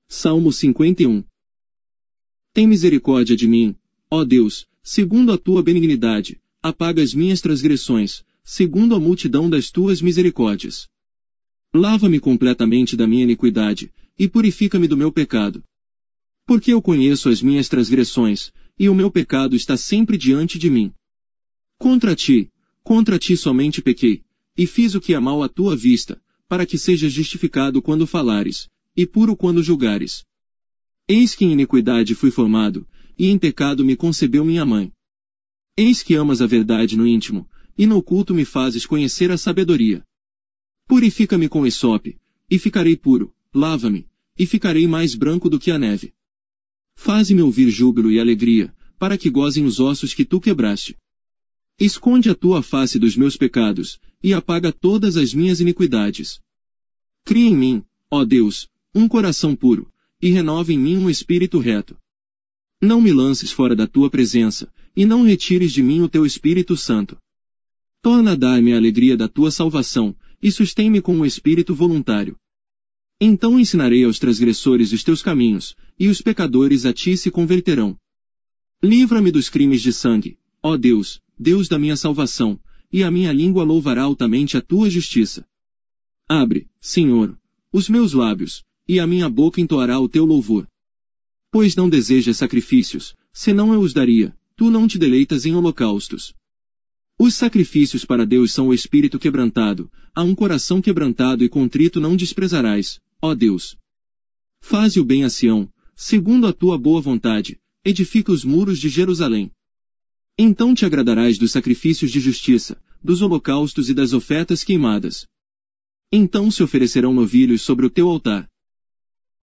Salmo 51. Tem misericórdia de mim, ó Deus, segundo a tua benignidade, apaga as minhas transgressões, segundo a multidão das tuas misericórdias. Lava-me completamente da minha iniquidade, e purifica-me do meu pecado. Porque eu conheço as minhas transgressões, e o meu pecado está sempre diante de mim. Contra ti somente pequei, e fiz o que é mal à tua vista, para que sejas justificado quando falares, e puro quando julgares. Eis que em iniquidade fui formado, e em pecado me concebeu minha mãe. Eis que amas a verdade no íntimo, e no oculto me fazes conhecer a sabedoria. Purifica-me com esope, e ficarei puro, lava-me, e ficarei mais branco do que a neve. Faze-me ouvir júbilo e alegria, para que gozem os ossos que tu quebraste. Esconde a tua face dos meus pecados, e apaga todas as minhas iniquidades. Cria em mim, ó Deus, um coração puro, e renova em mim um espírito reto. Não me lances fora da tua presença, e não retires de mim o teu Espírito Santo. Torna a dar-me a alegria da tua salvação, e sustém-me com um espírito voluntário. Então ensinarei aos transgressores os teus caminhos, e os pecadores a ti se converterão. Livra-me dos crimes de sangue, ó Deus, Deus da minha salvação, e a minha língua louvará altamente a tua justiça. Abre, Senhor, os meus lábios, e a minha boca entoará o teu louvor. Pois não desejas sacrifícios, senão eu os daria, tu não te deleitas em holocaustos. Os sacrifícios para Deus são o espírito quebrantado, a um coração quebrantado e contrito não desprezarás, ó Deus. Faze o bem a Sião, segundo a tua boa vontade, edifica os muros de Jerusalém. Então te agradarás dos sacrifícios de justiça, dos holocaustos e das ofertas queimadas. Então se oferecerão novilhos sobre o teu altar.